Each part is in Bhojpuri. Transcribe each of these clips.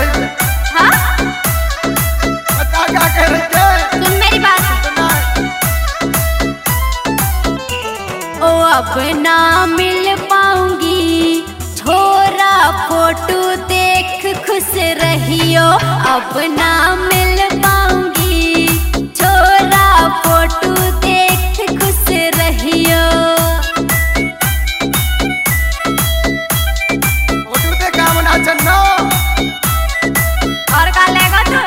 रही है? हाँ बता क्या कह रही है? सुन मेरी बात। सुना। ओ अब ना मिल पाऊंगी छोरा फोटो देख खुश रहियो। अब ना मिल पाऊंगी छोरा फोटो देख खुश रहियो। फोटो दे काम ना चन्नो। और का लेगा तू?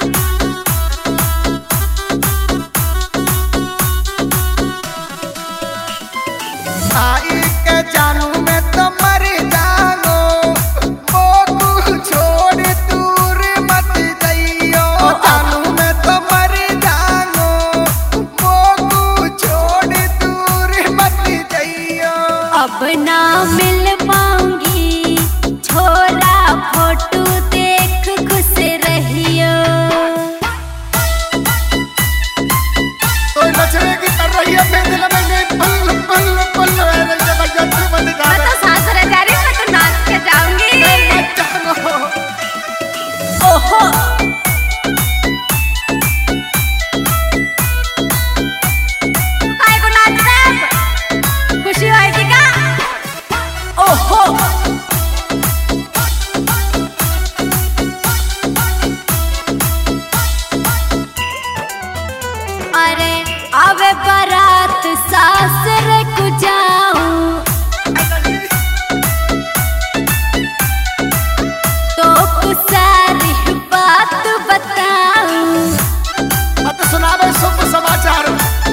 आई के जानू में तो मर जानो, मोकू छोड़ दूर मत जाइयो। जानू में तो मर जानो, मोकू छोड़ दूर मत जाइयो। अब ना मिल पाऊंगी छोरा फोटो देख खुश रहियो। तो नचने की कर रही है मेरे दिल में नहीं पल पल पल मेरे जबरदस्त बन जा मैं तो सासुर जा रही हूँ, मैं तो नाच के जाऊंगी। मत जानो। ओहो काय को नाच रहे हैं? खुशी होएगी क्या? ओहो अरे आवे बारात सासुर को जाऊं तो कुछ सारी बात बताऊं। मत सुनावे शुभ समाचार।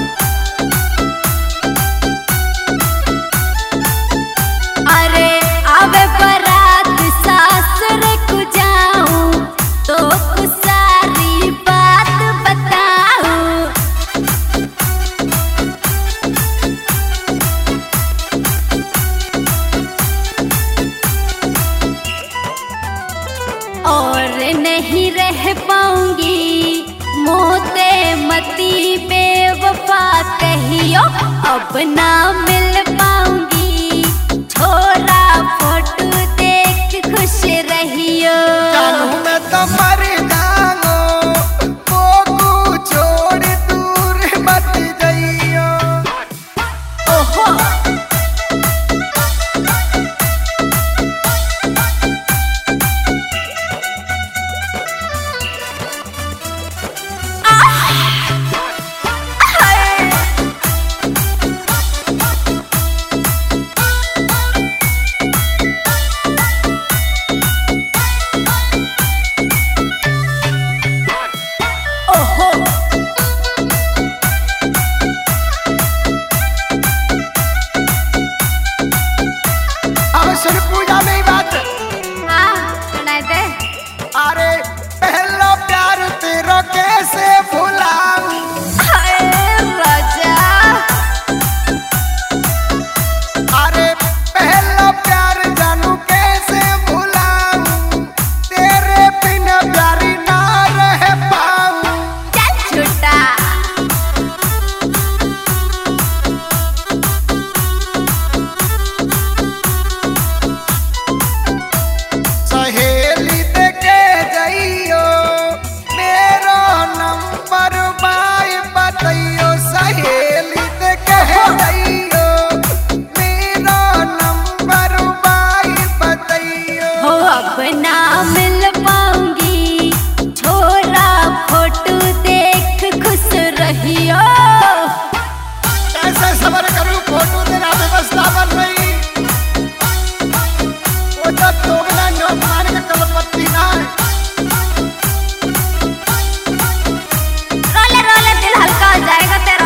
अरे आवे बारात सासुर को जाऊं तो कुछ सारी बात बताऊं। और नहीं रह पाऊंगी मोते मती बेवफा कहियो। अब ना मिल पाऊंगी छोरा फोटो देख खुश रहियो। जानू में तो मर जानो, मोकू छोड़ दूर मत जाइयो। ओहो ओहो अब सुन पूजा में ही बात। हाँ सुनाई दे। अरे पहला प्यार तेरा कैसे भुलाऊं। हाय राजा अरे पहला प्यार जानू कैसे भुलाऊं। तेरे बिना प्यारी ना रह पाऊं। चल झूठा। सहेली देके जाइयो, मेरा नंबर बाय बताइयो। सहेली देके जाइयो, मेरा नंबर बाय बताइयो। हो अब ना मिल पाऊंगी छोरा फोटो देख खुश रहियो। कैसे सबर करूं फोटो देना व्यवस्था बन रही। वो तो दोगला नो मान के कलपत्ती ना है। रोले रोले दिल हल्का हो जाएगा तेरा।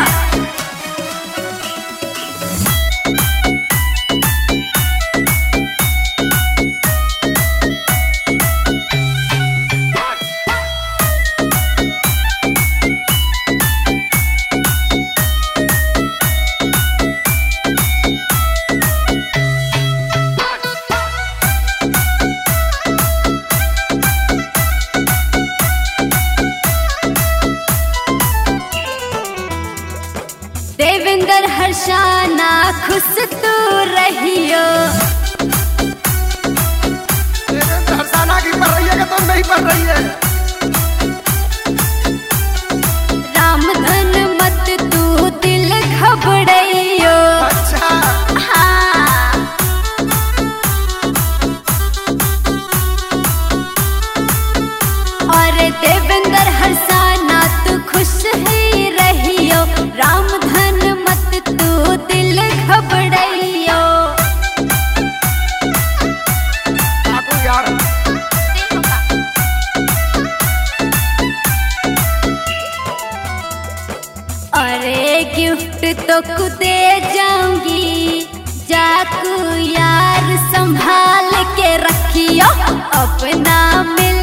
देवेंद्र हर्षाना खुश तू रहियो। हरसाना की पर रही है कि तुम नहीं कर रही है। रामधन मत तू दिल घबराइयो। अच्छा हाँ और देवेंद्र हर्षाना तू खुश ही रहियो। रामधन मत तू दिल घबराइयो। आपको यार अरे गिफ्ट तो को दे जाऊंगी, जाकू यार संभाल के रखियो। अपना मिल